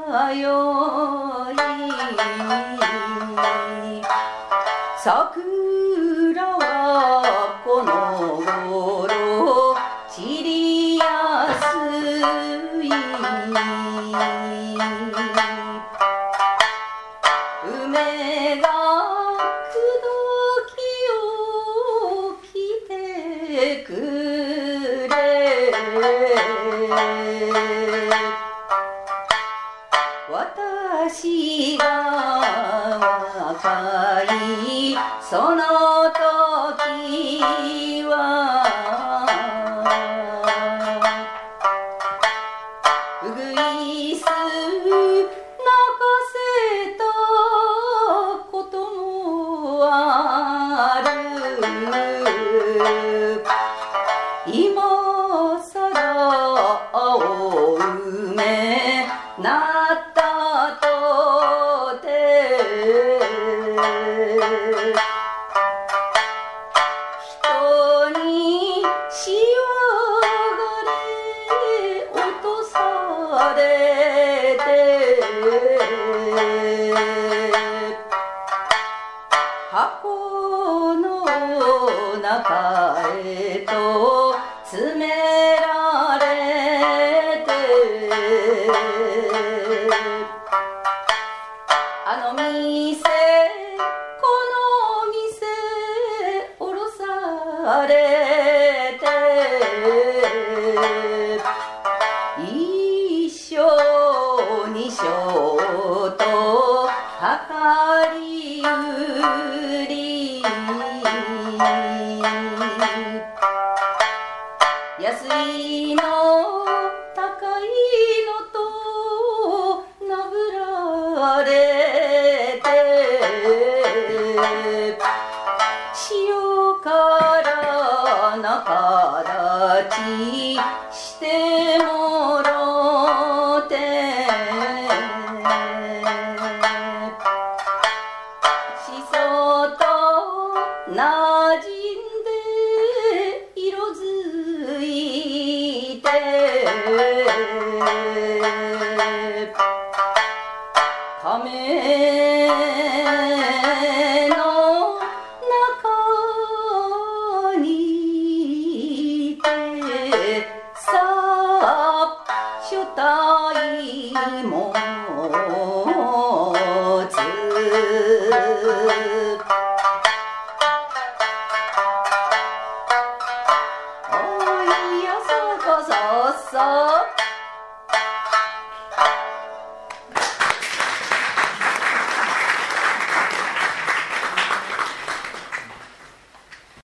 よい桜はこの頃散りやすい梅が口説きを来てくれ私が若いその時はうぐいす泣かせたこともある今さら青梅なったとて人にしわがれ落とされて箱の中へと詰められてあの店この店降ろされて一生二生と計り売り安いの高いのとなぶられて塩辛な形してもろてしそとなじんで色づいて亀の中にいてさ所帯もつおいやそこそそ